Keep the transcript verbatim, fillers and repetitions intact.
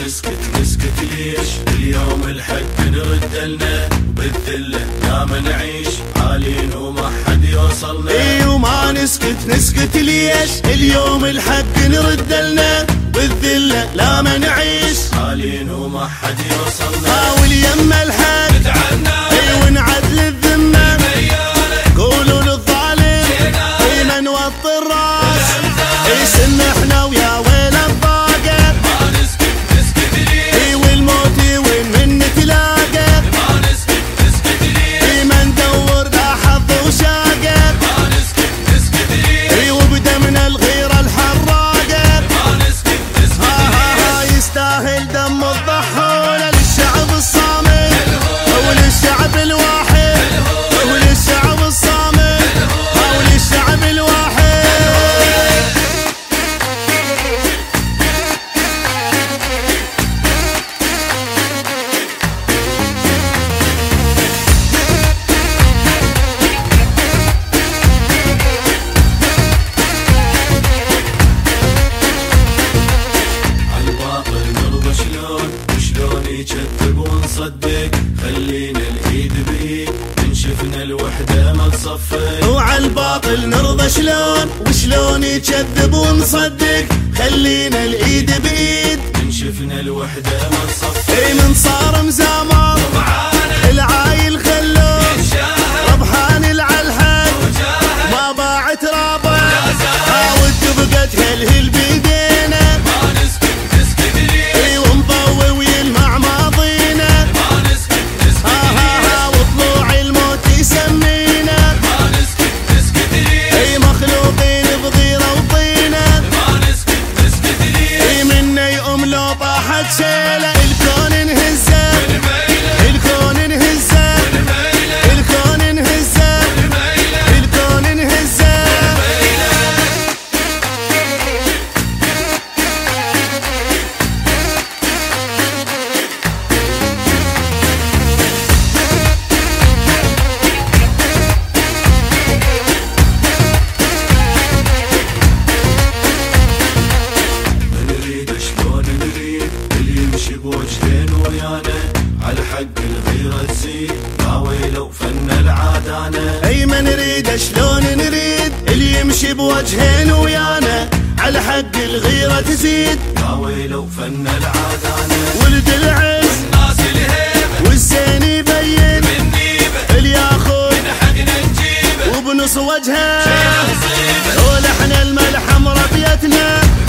نسكت نسكت ليش؟ اليوم الحق نرد لنا بالذلة لا ما نعيش عالين وما حد يوصلنا. اي وما نسكت نسكت ليش؟ اليوم الحق نرد لنا بالذلة لا ما نعيش عالين وما حد يوصلنا. حاول يما الحق نتعنى اي ونعدل الذمة قولوا للظالم اي من وطي الراس اي سن احنا ويا ويل الضاقة. ما نسكت نسكت ليش؟ اي والموت وين من نتلاقى. ما نسكت نسكت ليش؟ اي ما ندور لا حظ وشاقة. ما نسكت نسكت ليش؟ اي وبدمنا الغيرة الحراقة. ما نسكت نسكت ها ها ليش؟ ها يستاهل دم الضحولة للشعب الصامت وللشعب الواحد وللشعب الصامت وللشعب الواحد. عالباطل نرضى شلون وشلون يكذب ونصدق خلينا الايد بايد انشفنا الوحدة ما تصفق. وعالباطل نرضى شلون وشلون يكذب ونصدق خلينا الايد بايد انشفنا الوحدة ما تصفق. اي من صار مزامر العايل خلوه ربحان العالحق ما باعت رابع حاولت بقت هالهل بيدينا. ما نسكت نسكت ليش؟ اي ومضوي ويلمع ماضينا. ما نسكت نسكت ها ها ليش؟ ها وطلوع الموت يسمينا. ما نسكت نسكت ليش؟ اي مخلوقين بغيرة وطينة. ما نسكت نسكت ليش؟ اي منا يقوم لو طاحت شيلة الكون انهزه الكون انهزه الكون انهزه الكون انهزه. نريد شلون نريد اللي يمشي بوجهين ويانا على حق الغيرة تزيد يا ويلو فن العادانة. اي ما نريد شلون نريد اللي يمشي بوجهين ويانا على حق الغيرة تزيد يا ويلو فن العادانة. ولد العز ناس الهيبة والزين يبين من نيبة اللي ياخذ من حقنا نجيبه وبنص وجهه نصيبه. ولحن الملحم ربيتنا